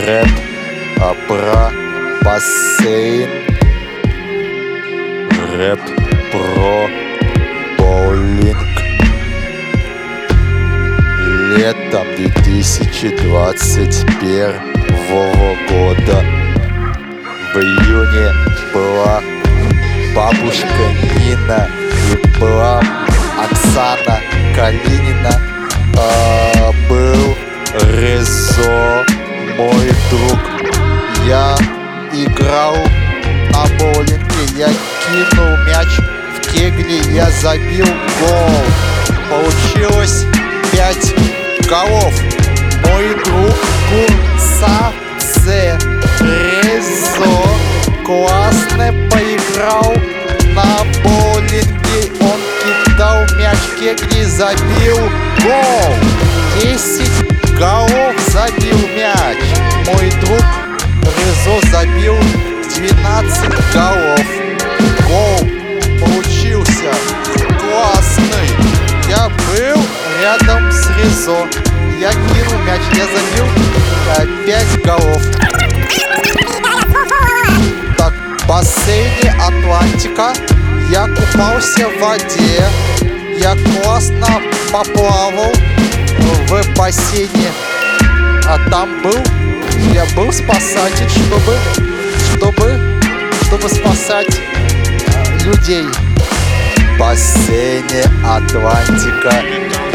рэп про бассейн, рэп про боулинг. Летом 2021 года в июне была бабушка Нина и была Оксана Калинина. Был Резо, мой друг. Я играл на боулинге, я кинул мяч в кегли, я забил гол. Получилось 5 голов. Мой друг Курсаце Резо классно поиграл на боулинге. Он кидал мяч в кегли, забил гол. 10 голов забил мяч. Мой друг Резо забил 12 голов. Гол получился классный. Я был рядом с Резо. Я кинул мяч, я забил 5 голов. Так, в бассейне Атлантика я купался в воде. Я классно поплавал в бассейне. А там я был спасатель, чтобы спасать людей. В бассейне Атлантика в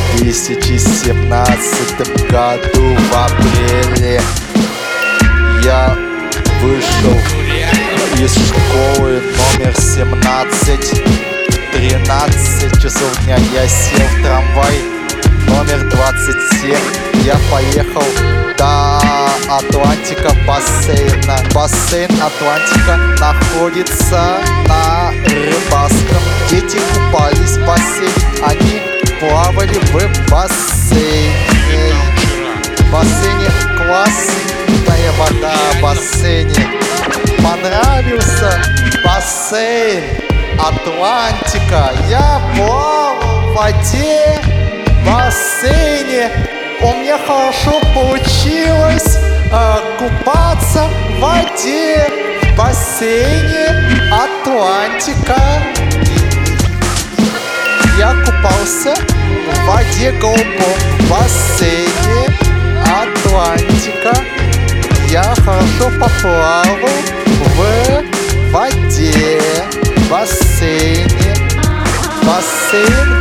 2017 году в апреле я вышел из школы номер 17. 13 часов дня я сел в трамвай номер 27. Я поехал до Атлантика бассейна. Бассейн Атлантика находится на Рыбацком. Дети купались в бассейне, они плавали в бассейне. В бассейне классная вода, в бассейне. Понравился бассейн Атлантика. Я плавал в воде, в бассейне. У меня хорошо получилось купаться в воде, в бассейне Атлантика. Я купался в воде голубом, в бассейне Атлантика. Я хорошо поплавал в воде, в бассейне. Бассейн